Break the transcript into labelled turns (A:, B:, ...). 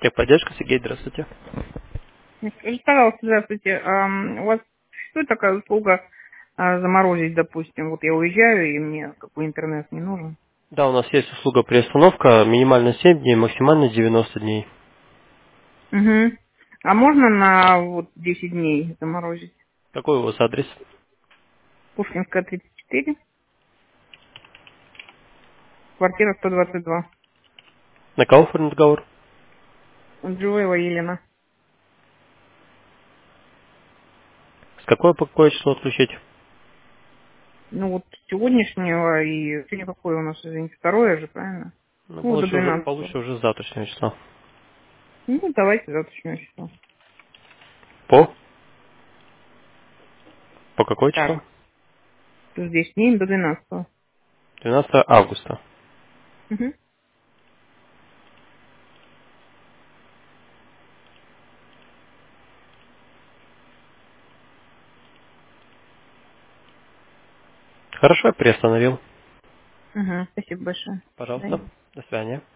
A: Техподдержка, Сергей, здравствуйте.
B: Скажите, пожалуйста, здравствуйте. У вас существует такая услуга заморозить, допустим? Вот я уезжаю, и мне какой интернет не нужен.
A: Да, у нас есть услуга приостановка, минимально 7 дней, максимально 90 дней.
B: Угу. А можно на вот 10 дней заморозить?
A: Какой у вас адрес?
B: Пушкинская, 34, квартира 122.
A: На кого оформлен договор?
B: Джуева Елена.
A: С какое по какое число отключить?
B: Ну вот с сегодняшнего и сегодня какое у нас, извините, второе же, правильно?
A: Ну,
B: Ну, до
A: получше
B: 12.
A: уже с завтрашнего числа.
B: Ну, давайте завтрашнее число.
A: По? По какое число?
B: Так, с 10 дней до 12.
A: 12 августа.
B: Угу.
A: Хорошо, я приостановил.
B: Угу. Спасибо большое. До
A: Пожалуйста.
B: свидания.
A: До свидания.